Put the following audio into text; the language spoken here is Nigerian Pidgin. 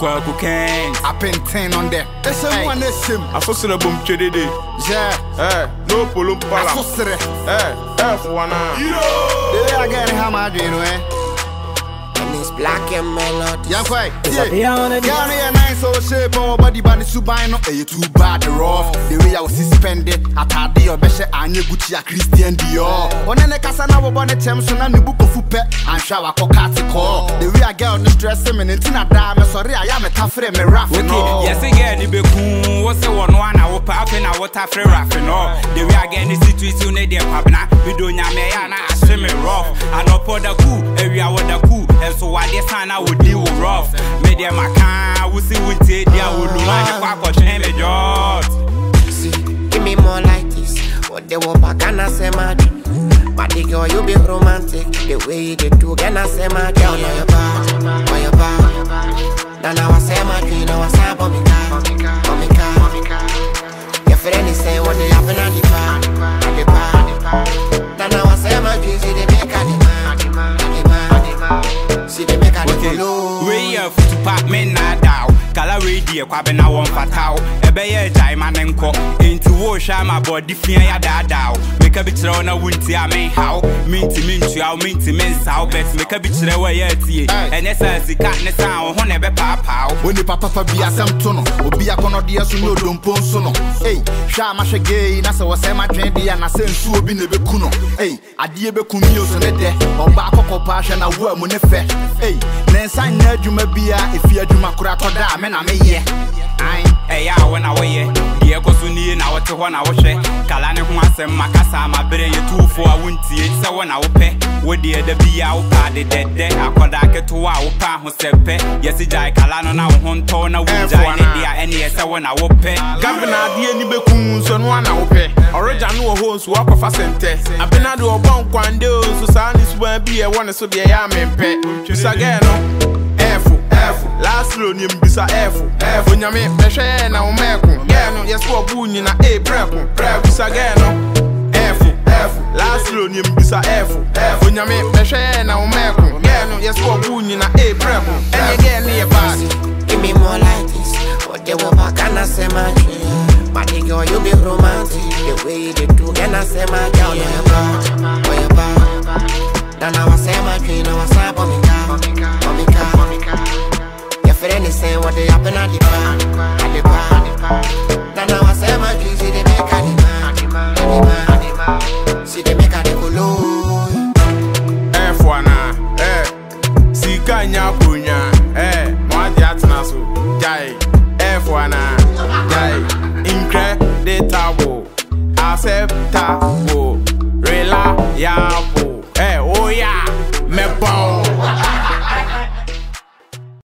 Kwaku Kang. I pen 10 on there. That's one that's him. I saw the boom chedede. Yeah. No pulum pala. I saw it. F1. Yeah, I got it. How am I doing, man? It's black and melody. Yeah, quite. Yeah, nice so shape or body subino. You too bad the rough. The way I was suspended. I thought your best and you Gucci a Christian Dior. On the Casana bonnet Chamson and the book of Fupe and shower call. The way I get on the stress him and Tina Dame. Sorry, I am a tough friend, me raffin. Yes, again, the Beku was the one I will pop in our water free raffin. The way I get the situation in the Pabna, we do Yamayana, I swim it rough. I know for the coup, area with the coup. And so why this time I would deal with rough. Media Macan, we see we take the See, give me more like this. What they want back and I say my but the girl you be romantic. The way you do gonna say my girl. Now you're bad. Now I say my dream, now I say for me car. Your friend is saying what they happen at the bar. Now I say my dream, see they make a demand. See they make a demand. We have to pack men now down. Kala radio kwabena won fatao ebeye jai manenko enti wo hwa ma body fia ya daadao meka bi kire na wunti amen how minti how minti mensaw bet meka bi kire wa ya tie ene sa sika ne sa ho ne be paapao woni papa bi asem to no obi akono de aso no dompo nso no hwa ma hwege na se wo se ma twen de ya na se nsu obi ne beku no ade beku mi o so ne de oba akokopa hwa na wo amu ne fe nensa nya adwuma bia efi adwuma kura koda na me ye ya when I way ye ko so ni na wote ho na wo hwe kala ne ho asem makasa ma bere ye tuufo a wontie se wo na wo pe wo de da bia wo pa de dede akoda keto a wo pa ho sepe yesi jai kala no na wo ho nto na wo jai ne dia ene ye se wo na wo pe governor de ni beku so no na wo pe original wo ho so akofa sente abena de obon kwande so sa ni suba bi e won so de ya mempe usage no last row ni mbisa F nyame behwe na wo meku ye no yeso obu nyina breku usage no F last row ni mbisa F nyame behwe na wo meku ye no yeso obu nyina breku enye ge ne ye bad. Give me more like this. What they want back and I say my dream. But the girl you be romantic. The way you do and I say my girl. Now you're bad. Now I say my dream. Now I say for me car. Your friend is saying what they happen at the bar. Now I say my dream. See they make a demand. See they make a decolo. F1 Sika nya punya Mwadi atnaso Jai F1 Jai Incredible Acceptable Reliable Oh yeah Me bon